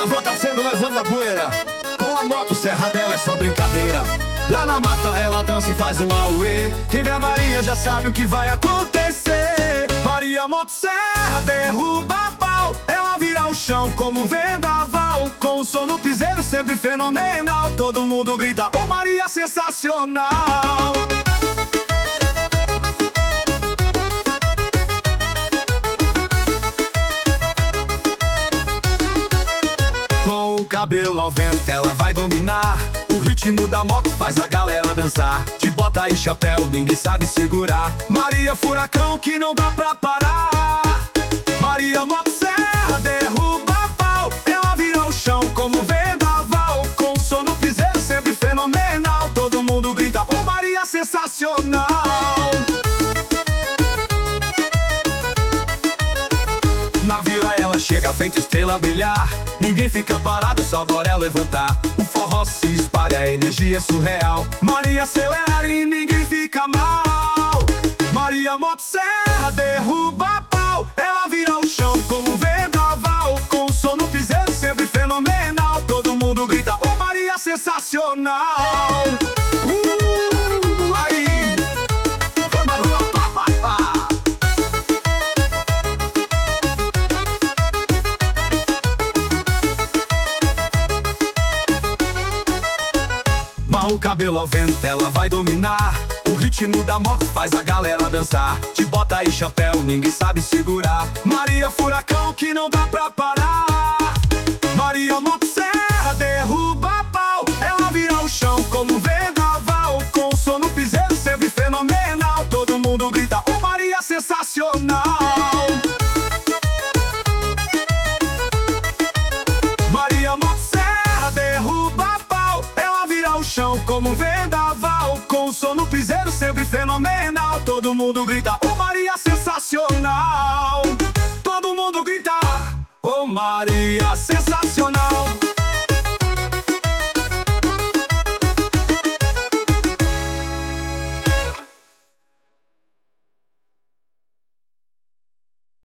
vó tá sendo levando a poeira. Com a moto serra dela é só brincadeira. Lá na mata ela dança e faz um auê. Quem vê a Maria já sabe o que vai acontecer. Maria Motosserra derruba pau. Ela vira o chão como um vendaval. Com o som no piseiro sempre fenomenal. Todo mundo grita, ô Maria sensacional. Com o cabelo ao vento ela vai dominar. O ritmo da moto faz a galera dançar. De bota e chapéu ninguém sabe segurar. Maria Furacão que não dá pra parar. Maria Motosserra derruba pau. Ela vira o chão como vendaval. Com o som no piseiro sempre fenomenal. Todo mundo grita, ô Maria sensacional. Na vila ela chega feita estrela a brilhar. Ninguém fica parado, só bora levantar. O forró se espalha, a energia é surreal. Maria acelera e ninguém fica mal. Maria Motosserra derruba pau.Ela vira o chão como um vendaval. Com o som no piseiro sempre fenomenal. Todo mundo grita, ô Maria sensacional. Aí. O cabelo ao vento ela vai dominar. O ritmo da moto faz a galera dançar. De bota e chapéu ninguém sabe segurar. Maria Furacão que não dá pra parar. Maria Motosserra derruba pau. Ela vira o chão como um vendaval. Com o som no piseiro sempre fenomenal. Todo mundo grita, ô Maria sensacional. Maria Motosserra derruba pau. Ela vira o chão como um vendaval. Com o som no piseiro sempre fenomenal. Todo mundo grita, ô Maria sensacional.